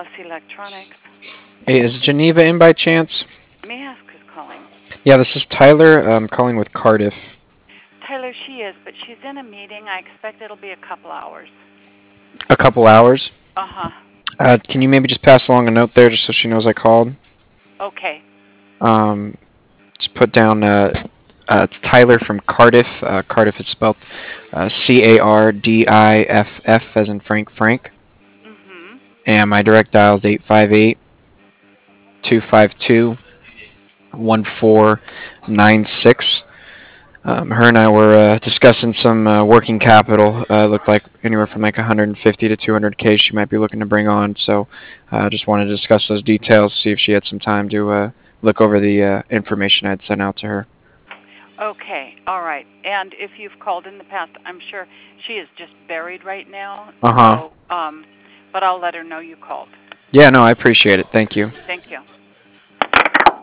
Alice Electronics. Hey, is Geneva in by chance? May I ask who's calling? Yeah, this is Tyler. I'm calling with Cardiff. Tyler, she is, but she's in a meeting. I expect it'll be a couple hours. A couple hours. Uh-huh. Can you maybe just pass along a note there just so she knows I called? Okay. Um, just put down it's Tyler from Cardiff. Cardiff is spelled Cardiff as in Frank. Mm-hmm. And my direct dial is 858-252-1496. Her and I were discussing some working capital. Looked like anywhere from like 150 to 200K she might be looking to bring on. So I just wanted to discuss those details, see if she had some time to look over the information I'd sent out to her. Okay. All right. And if you've called in the past, I'm sure she is just buried right now. Uh huh. So, but I'll let her know you called. Yeah, no, I appreciate it. Thank you.